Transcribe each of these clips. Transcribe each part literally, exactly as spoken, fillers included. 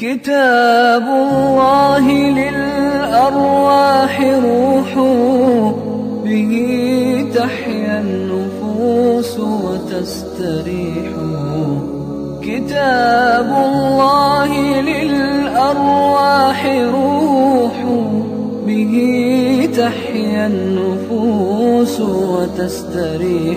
كتاب الله للأرواح روح، به تحيا النفوس وتستريح. كتاب الله للأرواح روح، به تحيا النفوس وتستريح.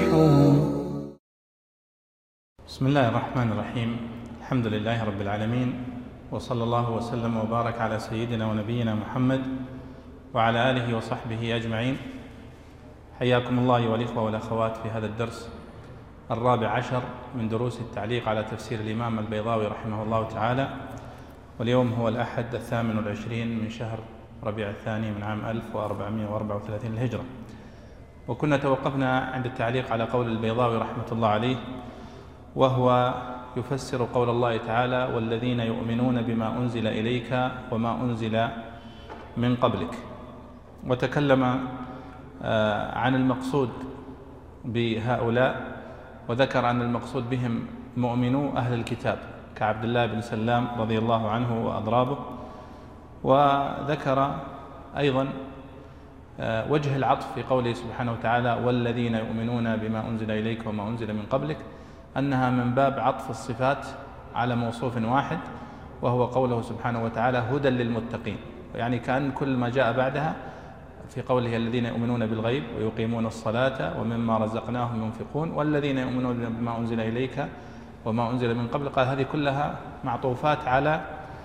بسم الله الرحمن الرحيم. الحمد لله رب العالمين، وصلى الله وسلم وبارك على سيدنا ونبينا محمد وعلى آله وصحبه أجمعين. حياكم الله أيها الإخوة والأخوات في هذا الدرس الرابع عشر من دروس التعليق على تفسير الإمام البيضاوي رحمه الله تعالى. واليوم هو الأحد الثامن والعشرين من شهر ربيع الثاني من عام ألف وأربعمائة وأربعة وثلاثين الهجرة. وكنا توقفنا عند التعليق على قول البيضاوي رحمة الله عليه، وهو يفسر قول الله تعالى: والذين يؤمنون بما أنزل إليك وما أنزل من قبلك. وتكلم عن المقصود بهؤلاء، وذكر أن المقصود بهم مؤمنو أهل الكتاب كعبد الله بن سلام رضي الله عنه وأضرابه. وذكر أيضا وجه العطف في قوله سبحانه وتعالى: والذين يؤمنون بما أنزل إليك وما أنزل من قبلك، أنها من باب عطف الصفات على موصوف واحد، وهو قوله سبحانه وتعالى: هدى للمتقين. يعني كأن كل ما جاء بعدها في قوله: الذين يؤمنون بالغيب ويقيمون الصلاة ومما رزقناهم ينفقون، والذين يؤمنون بما أنزل إليك وما أنزل من قبل، قال هذه كلها معطوفات على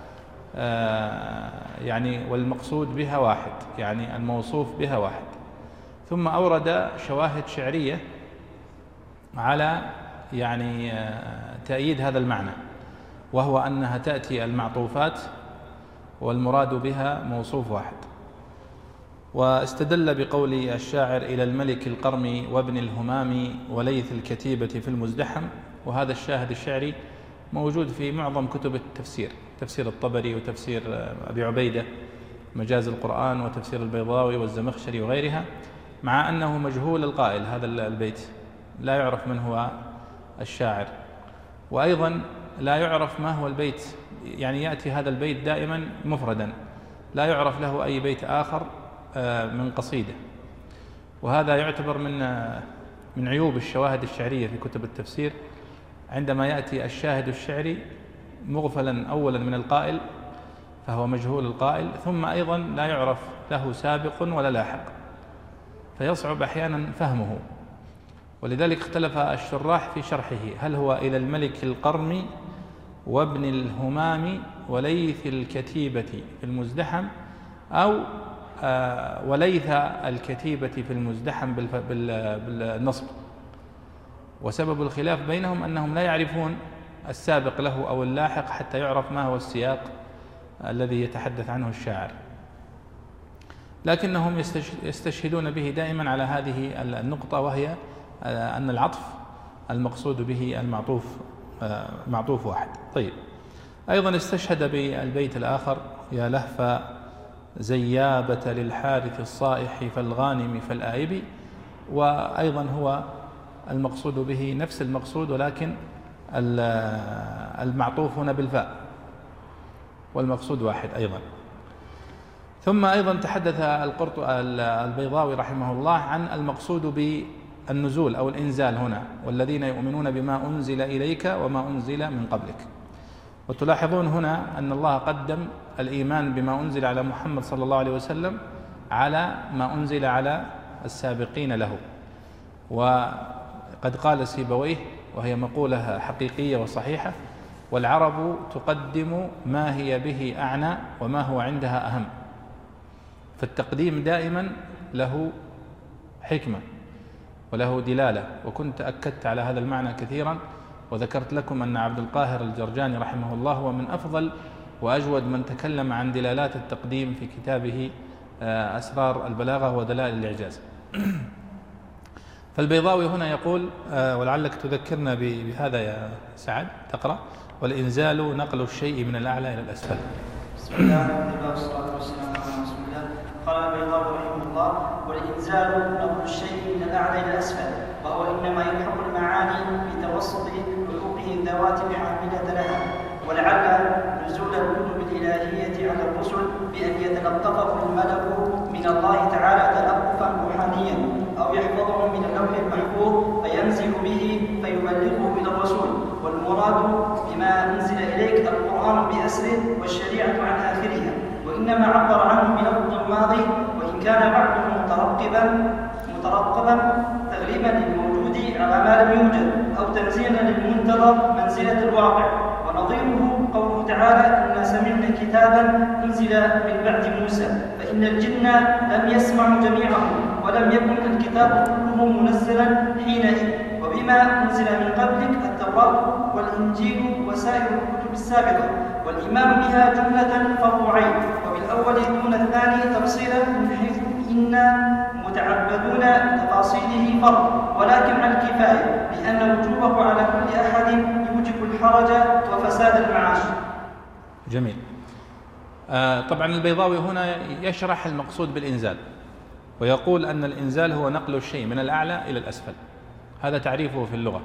يعني والمقصود بها واحد، يعني الموصوف بها واحد. ثم أورد شواهد شعرية على يعني تأييد هذا المعنى، وهو أنها تأتي المعطوفات والمراد بها موصوف واحد. واستدل بقول الشاعر: إلى الملك القرم وابن الهمام وليث الكتيبة في المزدحم. وهذا الشاهد الشعري موجود في معظم كتب التفسير، تفسير الطبري وتفسير أبي عبيدة مجاز القرآن وتفسير البيضاوي والزمخشري وغيرها، مع أنه مجهول القائل هذا البيت، لا يعرف من هو الشاعر، وأيضا لا يعرف ما هو البيت، يعني يأتي هذا البيت دائما مفردا، لا يعرف له أي بيت آخر من قصيدة. وهذا يعتبر من من عيوب الشواهد الشعرية في كتب التفسير، عندما يأتي الشاهد الشعري مغفلا أولا من القائل فهو مجهول القائل، ثم أيضا لا يعرف له سابق ولا لاحق، فيصعب أحيانا فهمه. ولذلك اختلف الشراح في شرحه، هل هو إلى الملك القرم وابن الهمام وليث الكتيبة في المزدحم، أو وليث الكتيبة في المزدحم بالنصب. وسبب الخلاف بينهم أنهم لا يعرفون السابق له أو اللاحق حتى يعرف ما هو السياق الذي يتحدث عنه الشاعر، لكنهم يستشهدون به دائما على هذه النقطة، وهي أن العطف المقصود به المعطوف معطوف واحد. طيب، أيضا استشهد بالبيت الآخر: يا لهف زيابة للحارث الصائح فالغانم فالآيب. وأيضا هو المقصود به نفس المقصود، ولكن المعطوف هنا بالفاء، والمقصود واحد أيضا. ثم أيضا تحدث البيضاوي رحمه الله عن المقصود بالنزول أو الإنزال هنا: والذين يؤمنون بما أنزل إليك وما أنزل من قبلك. وتلاحظون هنا أن الله قدم الإيمان بما أنزل على محمد صلى الله عليه وسلم على ما أنزل على السابقين له. وقد قال سيبويه، وهي مقولة حقيقية وصحيحة: والعرب تقدم ما هي به أعنى وما هو عندها أهم. فالتقديم دائما له حكمة وله دلالة، وكنت أكدت على هذا المعنى كثيرا، وذكرت لكم أن عبد القاهر الجرجاني رحمه الله هو من أفضل وأجود من تكلم عن دلالات التقديم في كتابه أسرار البلاغة ودلائل الإعجاز. فالبيضاوي هنا يقول، ولعلك تذكرنا بهذا يا سعد، تقرأ: والإنزال نقل الشيء من الأعلى إلى الأسفل. بسم الله الرحمن الرحيم، والصلاة والسلام على رسول الله. قال البيضاوي رحمه الله: والإنزال نقل الشيء من الأعلى إلى الأسفل، وهو إنما يلحق المعاني بتوسط حقوقه الذوات المعاملة لها، ولعل نزول الكتب الملك من الله تعالى تلقفا روحانيا، أو يحفظه من اللوح المحفوظ فينزل به فيبلغه إلى الرسول. والمراد بما أنزل إليك القرآن بأسره والشريعة عن آخرها، وإنما عبر عنه بلفظ الماضي، وإن كان بعضهم مترقبا مترقبا تغليبا للموجود على ما لم يوجد، أو تنزيلا للمنتظر منزلة الواقع. ونظيره قوله تعالى: إنا سمعنا كتابا أنزل من بعد موسى، فإن الجن لم يسمعوا جميعهم، ولم يكن الكتاب كله منزلا حينئذ، وبما أنزل من قبلك التوراة والإنجيل وسائر الكتب السابقة، والإيمان بها جملة فرعين، وبالأول دون الثاني تفصيلا، من حيث إنا متعبدون بتفاصيله فرض، ولكن عن كفاية، لأن وجوبه على كل أحد يوجب الحرج وفساد المعاش. جميل. آه طبعا البيضاوي هنا يشرح المقصود بالإنزال، ويقول أن الإنزال هو نقل الشيء من الأعلى إلى الأسفل، هذا تعريفه في اللغة.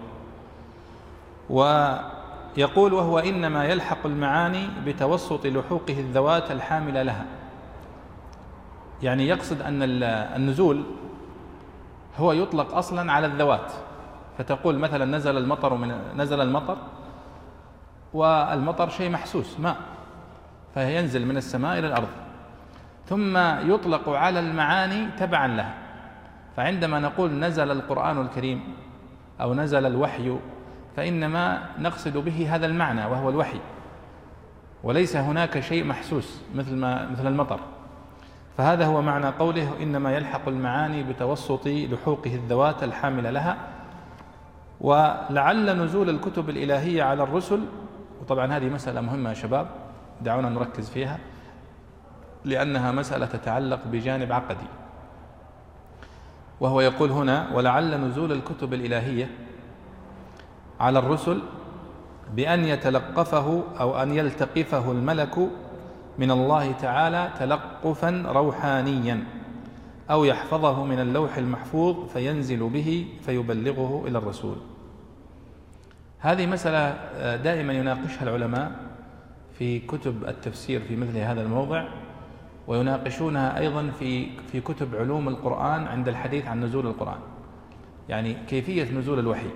ويقول: وهو إنما يلحق المعاني بتوسط لحوقه الذوات الحاملة لها. يعني يقصد أن النزول هو يطلق أصلا على الذوات، فتقول مثلا نزل المطر من نزل المطر، والمطر شيء محسوس، ماء، فينزل من السماء إلى الأرض، ثم يطلق على المعاني تبعا لها. فعندما نقول نزل القرآن الكريم أو نزل الوحي، فإنما نقصد به هذا المعنى وهو الوحي، وليس هناك شيء محسوس مثل ما مثل المطر. فهذا هو معنى قوله: إنما يلحق المعاني بتوسط لحوقه الذوات الحاملة لها. ولعل نزول الكتب الإلهية على الرسل، وطبعا هذه مسألة مهمة يا شباب، دعونا نركز فيها لأنها مسألة تتعلق بجانب عقدي. وهو يقول هنا: ولعل نزول الكتب الإلهية على الرسل بأن يتلقفه أو أن يلتقفه الملك من الله تعالى تلقفا روحانيا، أو يحفظه من اللوح المحفوظ فينزل به فيبلغه إلى الرسول. هذه مسألة دائما يناقشها العلماء في كتب التفسير في مثل هذا الموضع، ويناقشونها أيضا في في كتب علوم القرآن عند الحديث عن نزول القرآن، يعني كيفية نزول الوحي.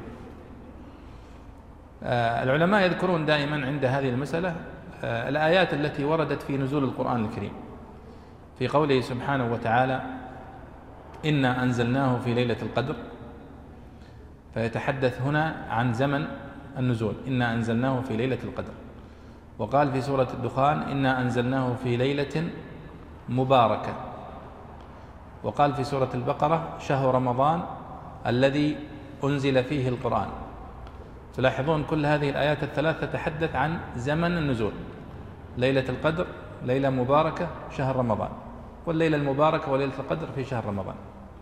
العلماء يذكرون دائما عند هذه المسألة الآيات التي وردت في نزول القرآن الكريم، في قوله سبحانه وتعالى: إنا أنزلناه في ليلة القدر، فيتحدث هنا عن زمن النزول، إنا أنزلناه في ليلة القدر. وقال في سورة الدخان: إنا أنزلناه في ليلة مباركة. وقال في سورة البقرة: شهر رمضان الذي أنزل فيه القرآن. تلاحظون كل هذه الآيات الثلاث تتحدث عن زمن النزول: ليلة القدر، ليلة مباركة، شهر رمضان، والليلة المباركة وليلة القدر في شهر رمضان.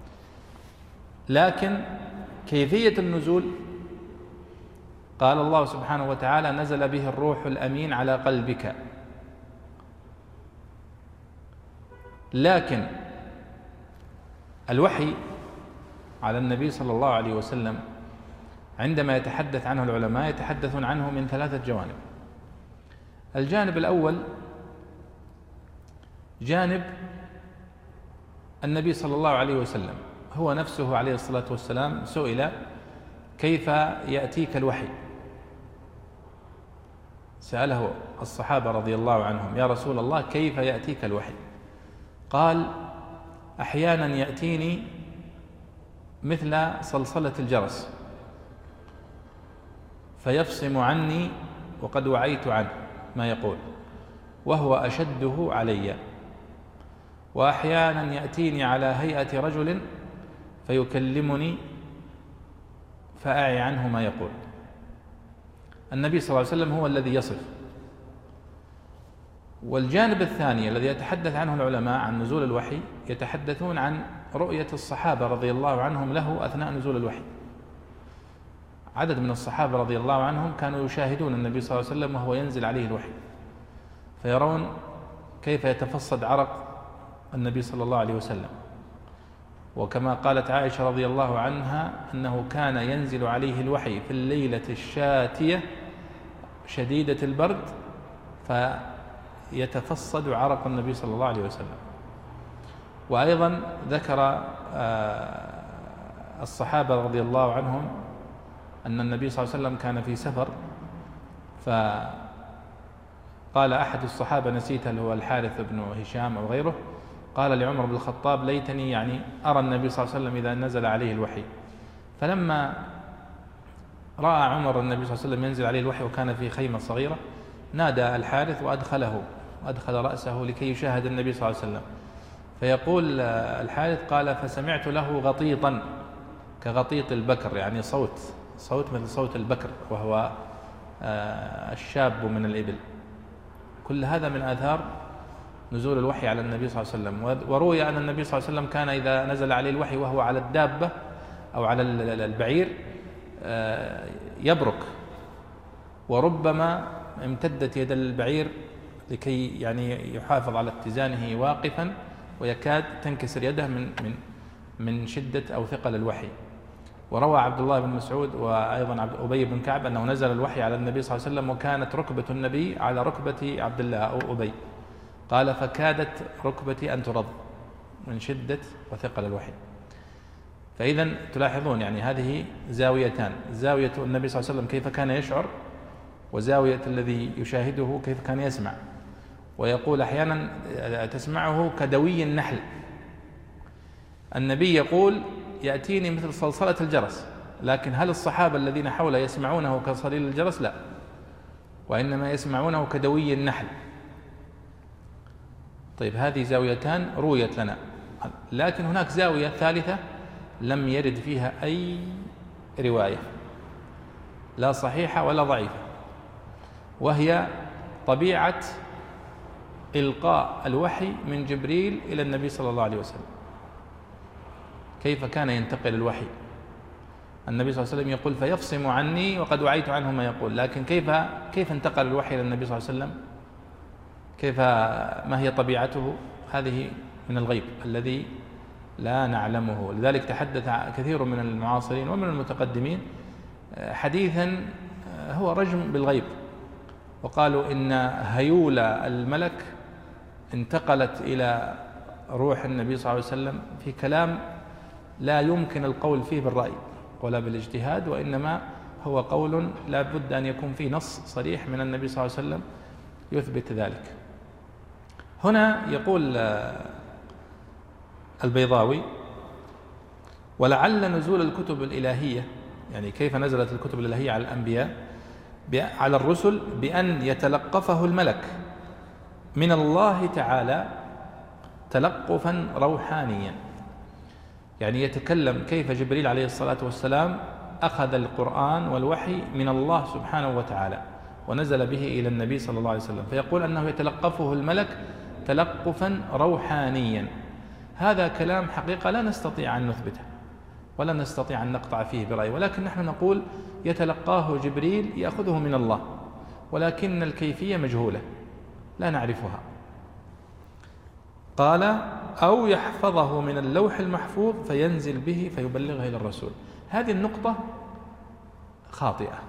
لكن كيفية النزول قال الله سبحانه وتعالى: نزل به الروح الأمين على قلبك. لكن الوحي على النبي صلى الله عليه وسلم عندما يتحدث عنه العلماء يتحدثون عنه من ثلاثة جوانب. الجانب الأول جانب النبي صلى الله عليه وسلم، هو نفسه عليه الصلاة والسلام سئل: كيف يأتيك الوحي؟ سأله الصحابة رضي الله عنهم: يا رسول الله كيف يأتيك الوحي؟ قال: أحيانا يأتيني مثل صلصلة الجرس فيفصم عني وقد وعيت عنه ما يقول، وهو أشده علي. وأحيانا يأتيني على هيئة رجل فيكلمني فأعي عنه ما يقول. النبي صلى الله عليه وسلم هو الذي يصف. والجانب الثاني الذي يتحدث عنه العلماء عن نزول الوحي، يتحدثون عن رؤية الصحابة رضي الله عنهم له أثناء نزول الوحي. عدد من الصحابة رضي الله عنهم كانوا يشاهدون النبي صلى الله عليه وسلم وهو ينزل عليه الوحي، فيرون كيف يتفصد عرق النبي صلى الله عليه وسلم. وكما قالت عائشة رضي الله عنها أنه كان ينزل عليه الوحي في الليلة الشاتية شديدة البرد فيتفصد عرق النبي صلى الله عليه وسلم. وأيضا ذكر الصحابة رضي الله عنهم أن النبي صلى الله عليه وسلم كان في سفر، فقال أحد الصحابة نسيته اللي هو الحارث بن هشام أو غيره، قال لعمر بن الخطاب ليتني يعني أرى النبي صلى الله عليه وسلم إذا نزل عليه الوحي. فلما رأى عمر النبي صلى الله عليه وسلم ينزل عليه الوحي وكان في خيمة صغيرة، نادى الحارث وأدخله وأدخل رأسه لكي يشاهد النبي صلى الله عليه وسلم. فيقول الحارث قال فسمعت له غطيطا كغطيط البكر، يعني صوت صوت مثل صوت البكر وهو الشاب من الإبل. كل هذا من آثار نزول الوحي على النبي صلى الله عليه وسلم. وروي أن النبي صلى الله عليه وسلم كان إذا نزل عليه الوحي وهو على الدابة أو على البعير يبرك، وربما امتدت يد البعير لكي يعني يحافظ على اتزانه واقفا، ويكاد تنكسر يده من من من شدة أو ثقل الوحي. وروى عبد الله بن مسعود وأيضا أبي بن كعب أنه نزل الوحي على النبي صلى الله عليه وسلم وكانت ركبة النبي على ركبة عبد الله أو أبي، قال فكادت ركبتي أن ترض من شدة وثقل الوحي. فإذا تلاحظون يعني هذه زاويتان، زاوية النبي صلى الله عليه وسلم كيف كان يشعر، وزاوية الذي يشاهده كيف كان يسمع. ويقول أحيانا تسمعه كدوي النحل. النبي يقول يأتيني مثل صلصلة الجرس، لكن هل الصحابة الذين حوله يسمعونه كصليل الجرس؟ لا، وإنما يسمعونه كدوي النحل. طيب هذه زاويتان رويت لنا، لكن هناك زاوية ثالثة لم يرد فيها أي رواية لا صحيحة ولا ضعيفة، وهي طبيعة إلقاء الوحي من جبريل إلى النبي صلى الله عليه وسلم. كيف كان ينتقل الوحي؟ النبي صلى الله عليه وسلم يقول فيفصم عني وقد وعيت عنه ما يقول، لكن كيف كيف انتقل الوحي إلى النبي صلى الله عليه وسلم؟ كيف ما هي طبيعته؟ هذه من الغيب الذي لا نعلمه. لذلك تحدث كثير من المعاصرين ومن المتقدمين حديثا هو رجم بالغيب، وقالوا إن هيول الملك انتقلت إلى روح النبي صلى الله عليه وسلم في كلام لا يمكن القول فيه بالرأي ولا بالاجتهاد، وإنما هو قول لا بد أن يكون فيه نص صريح من النبي صلى الله عليه وسلم يثبت ذلك. هنا يقول البيضاوي ولعل نزول الكتب الإلهية، يعني كيف نزلت الكتب الإلهية على الأنبياء على الرسل، بأن يتلقفه الملك من الله تعالى تلقفا روحانيا، يعني يتكلم كيف جبريل عليه الصلاة والسلام أخذ القرآن والوحي من الله سبحانه وتعالى ونزل به إلى النبي صلى الله عليه وسلم، فيقول أنه يتلقفه الملك تلقفا روحانيا. هذا كلام حقيقة لا نستطيع أن نثبته ولا نستطيع أن نقطع فيه برأي، ولكن نحن نقول يتلقاه جبريل يأخذه من الله، ولكن الكيفية مجهولة لا نعرفها. قال أو يحفظه من اللوح المحفوظ فينزل به فيبلغه إلى الرسول. هذه النقطة خاطئة.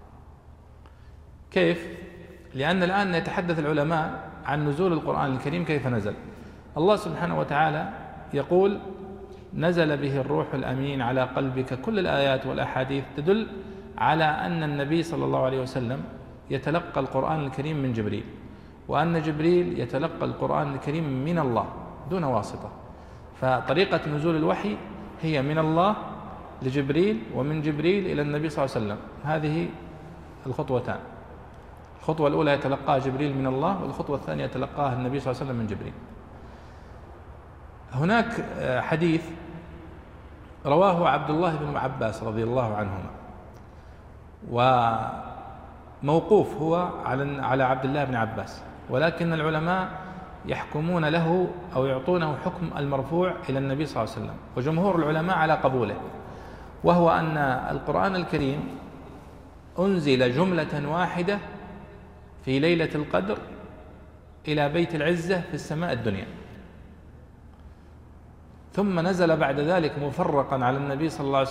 كيف؟ لأن الآن يتحدث العلماء عن نزول القرآن الكريم كيف نزل. الله سبحانه وتعالى يقول نزل به الروح الأمين على قلبك، كل الآيات والأحاديث تدل على أن النبي صلى الله عليه وسلم يتلقى القرآن الكريم من جبريل، وأن جبريل يتلقى القرآن الكريم من الله دون واسطة. فطريقة نزول الوحي هي من الله لجبريل ومن جبريل إلى النبي صلى الله عليه وسلم. هذه الخطوتان. الخطوة الأولى يتلقاها جبريل من الله، والخطوة الثانية يتلقاها النبي صلى الله عليه وسلم من جبريل. هناك حديث رواه عبد الله بن عباس رضي الله عنهما، وموقوف هو على على عبد الله بن عباس، ولكن العلماء يحكمون له أو يعطونه حكم المرفوع إلى النبي صلى الله عليه وسلم، وجمهور العلماء على قبوله، وهو أن القرآن الكريم أنزل جملة واحدة في ليلة القدر إلى بيت العزة في السماء الدنيا، ثم نزل بعد ذلك مفرقا على النبي صلى الله عليه وسلم